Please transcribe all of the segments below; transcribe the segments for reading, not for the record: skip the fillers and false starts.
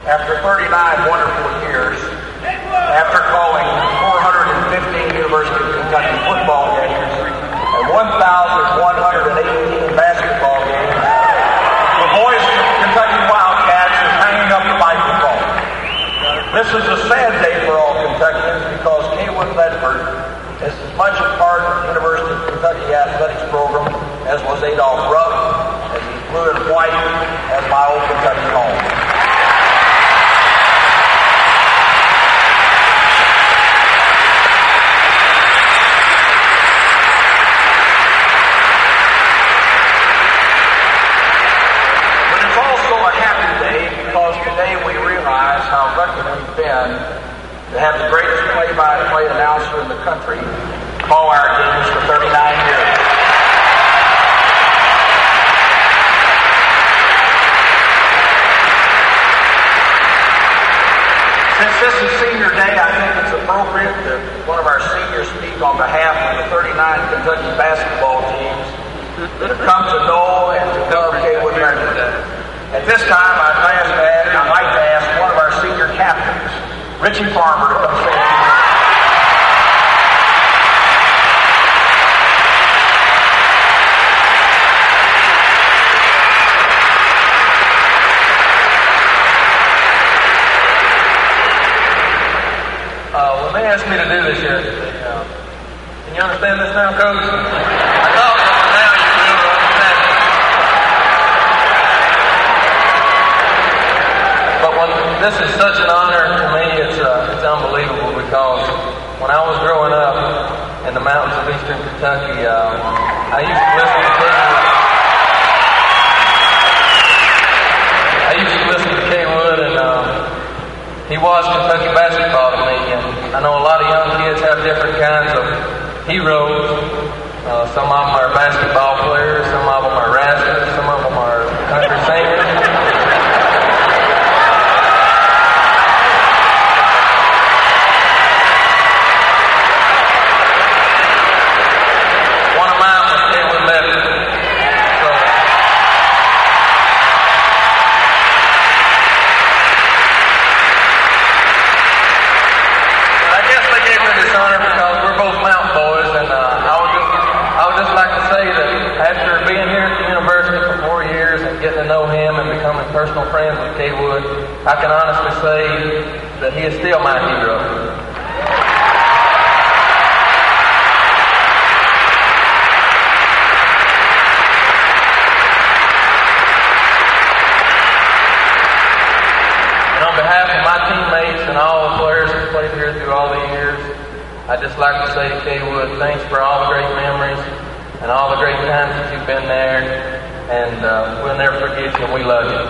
After 39 wonderful years, after calling 415 University of Kentucky football games and 1,118 basketball games, the voice of the Kentucky Wildcats is hanging up the microphone. This is a sad day for all Kentuckians because Kaywood Ledford is as much a part of the University of Kentucky athletics program as was Adolph Rupp, as he's blue and white as my old Kentucky home. To have the greatest play-by-play announcer in the country call our games for 39 years. Since this is senior day, I think it's appropriate that one of our seniors speak on behalf of the 39 Kentucky basketball teams that have come to know and to love Kaywood Ledford. At this time, I'd like to ask one of our senior captains, Richie Farmer, to come say a few words. When they asked me to do this here, can you understand this now, Coach? I thought now you will understand it. But this is such an honor to me, it's unbelievable because when I was growing up in the mountains of eastern Kentucky, I used to listen to Kaywood, and he was Kentucky basketball to me. And I know a lot of young kids have different kinds of heroes. Some of them are basketball players, some of them are wrestlers, some of them are country singers. Personal friends with Kaywood, I can honestly say that he is still my hero. And on behalf of my teammates and all the players who played here through all the years, I'd just like to say to Kaywood, thanks for all the great memories and all the great times that you've been there. And we'll never forget you, and we love you.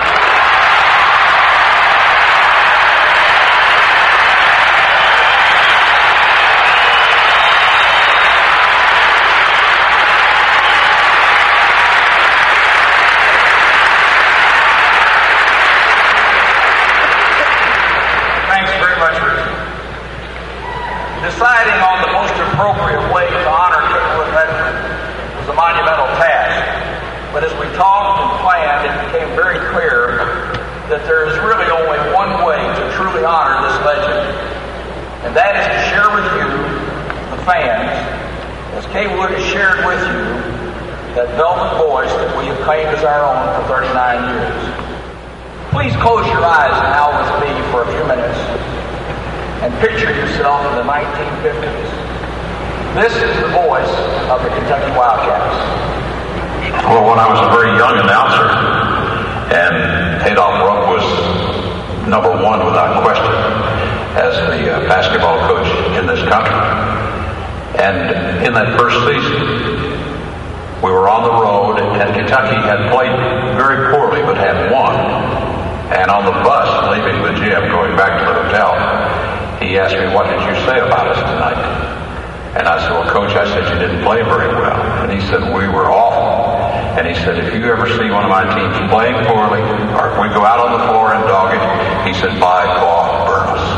Thanks very much, Richard. Deciding on the most appropriate way to honor Kaywood Ledford was a monumental task. But as we talked and planned, it became very clear that there is really only one way to truly honor this legend, and that is to share with you, the fans, as Kaywood has shared with you, that velvet voice that we have claimed as our own for 39 years. Please close your eyes now with me for a few minutes and picture yourself in the 1950s. This is the voice of the Kentucky Wildcats. Well, when I was a very young announcer, and Adolph Rupp was number one without question as the basketball coach in this country. And in that first season, we were on the road, and Kentucky had played very poorly but had won. And on the bus leaving the gym, going back to the hotel, he asked me, "What did you say about us tonight?" And I said, "Well, Coach, I said you didn't play very well." And he said, "We were awful." And he said, "If you ever see one of my teams playing poorly, or if we go out on the floor and dog it," he said, "by God, burn us."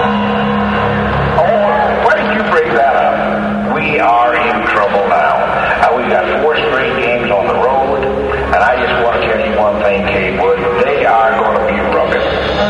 Oh, why did you bring that up? We are in trouble now. We've got 4 straight games on the road, and I just want to tell you one thing, Kaywood, they are going to be rugged.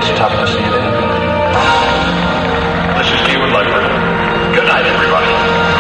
it's tough to see it in. This is Keywood Ledford. Good night, everybody.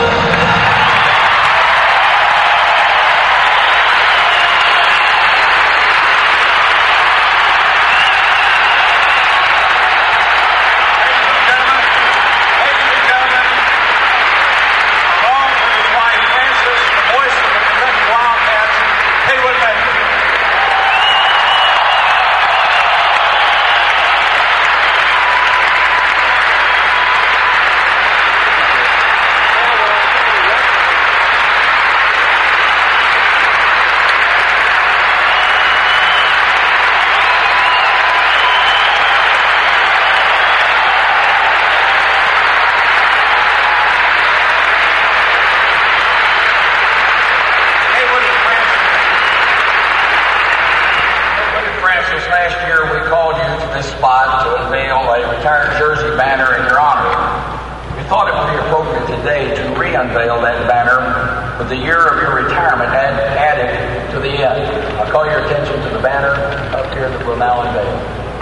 Last year we called you to this spot to unveil a retired jersey banner in your honor. We thought it would be appropriate today to re-unveil that banner with the year of your retirement added to the end. I'll call your attention to the banner up here that we'll now unveil.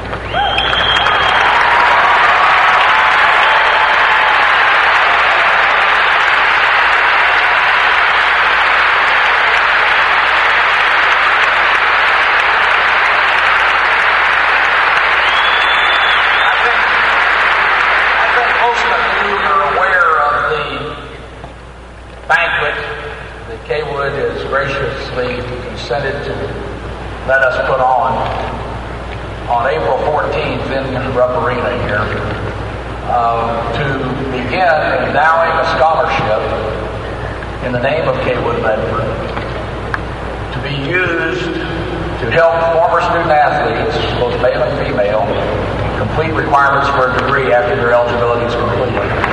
Kaywood has graciously consented to let us put on April 14th in Rupp Arena here to begin endowing a scholarship in the name of Kaywood Ledford to be used to help former student athletes, both male and female, complete requirements for a degree after their eligibility is completed.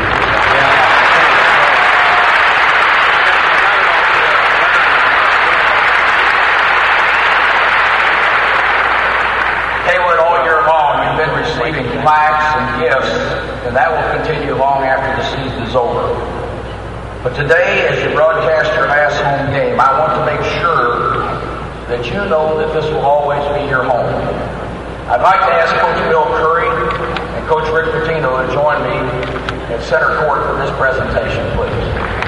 Receiving plaques and gifts, and that will continue long after the season is over. But today, as you broadcast your last home game, I want to make sure that you know that this will always be your home. I'd like to ask Coach Bill Curry and Coach Rick Pitino to join me at center court for this presentation, please.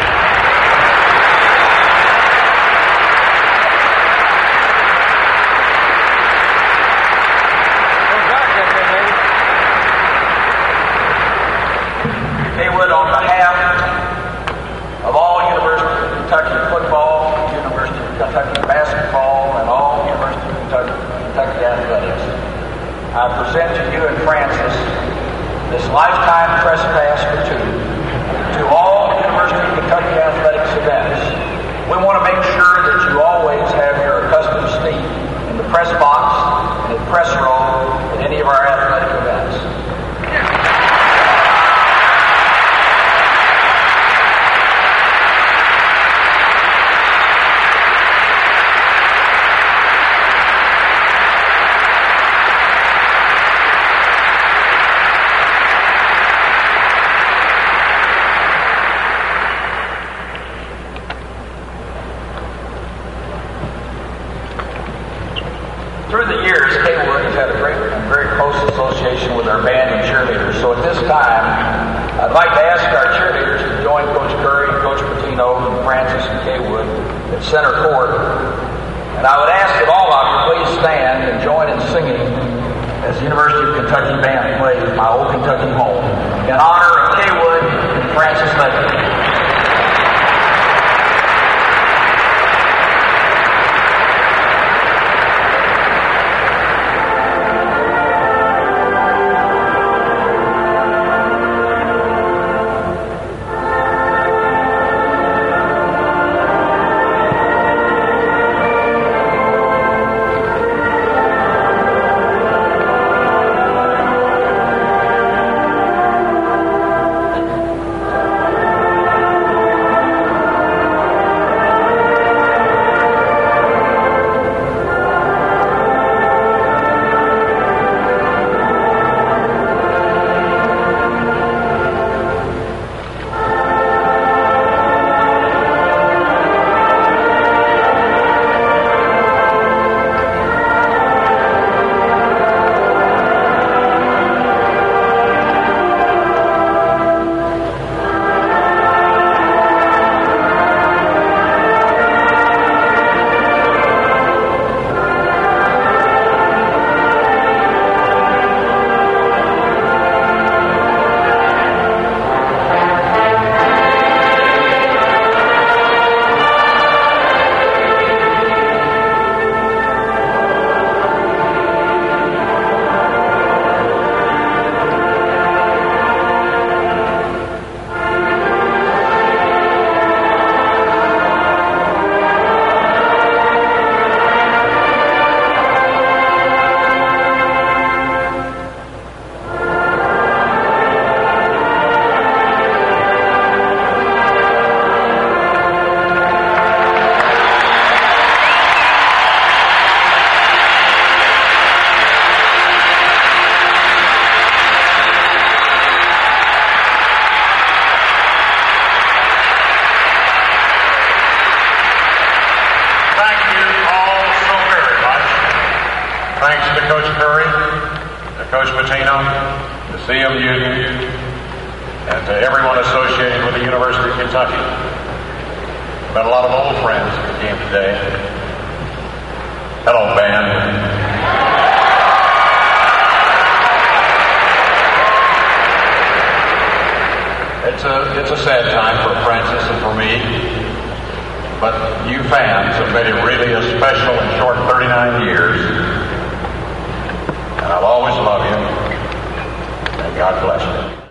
On behalf of all University of Kentucky football, University of Kentucky basketball, and all University of Kentucky athletics, I present to you and Francis this lifetime trespass gratuity to all University of Kentucky athletics events. We want to make sure that you always have your accustomed seat in the press box and in press row at any of our athletic events. Through the years, Kaywood has had a great and very close association with our band and cheerleaders. So at this time, I'd like to ask our cheerleaders to join Coach Curry, Coach Pitino, and Francis and Kaywood at center court. And I would ask that all of you please stand and join in singing as the University of Kentucky band plays My Old Kentucky Home in honor of Kaywood and Francis Ledford. Coach Pitino, to CM Newton, and to everyone associated with the University of Kentucky. Met a lot of old friends at the game today. Hello, band. It's a sad time for Francis and for me, but you fans have made it really a special and short 39 years, and I'll always love you, and God bless you.